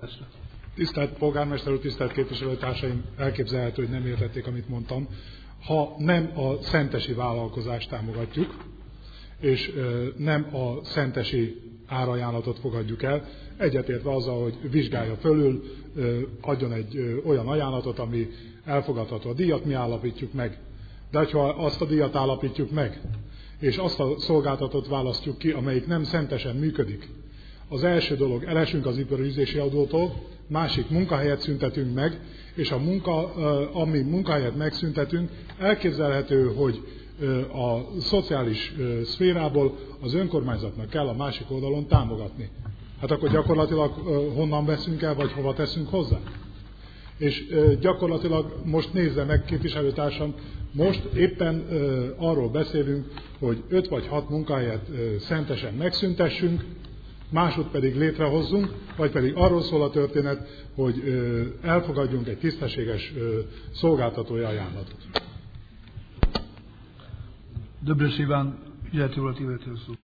szavazásra. Tisztelt polgármester úr, tisztelt képviselőtársaim, elképzelhető, hogy nem értették, amit mondtam. Ha nem a szentesi vállalkozást támogatjuk, és nem a szentesi árajánlatot fogadjuk el, egyetértve azzal, hogy vizsgálja fölül, adjon egy olyan ajánlatot, ami elfogadható. A díjat mi állapítjuk meg. De ha azt a díjat állapítjuk meg, és azt a szolgáltatót választjuk ki, amelyik nem szentesen működik, az első dolog, elesünk az iparűzési adótól, másik, munkahelyet szüntetünk meg, és ami munkahelyet megszüntetünk, elképzelhető, hogy a szociális szférából az önkormányzatnak kell a másik oldalon támogatni. Hát akkor gyakorlatilag honnan veszünk el, vagy hova teszünk hozzá? És gyakorlatilag most nézze meg, képviselőtársam, most éppen arról beszélünk, hogy 5 vagy 6 munkahelyet szentesen megszüntessünk, másod pedig létrehozzunk, vagy pedig arról szól a történet, hogy elfogadjunk egy tisztességes szolgáltatói ajánlatot. Döbrös Iván, illető szó.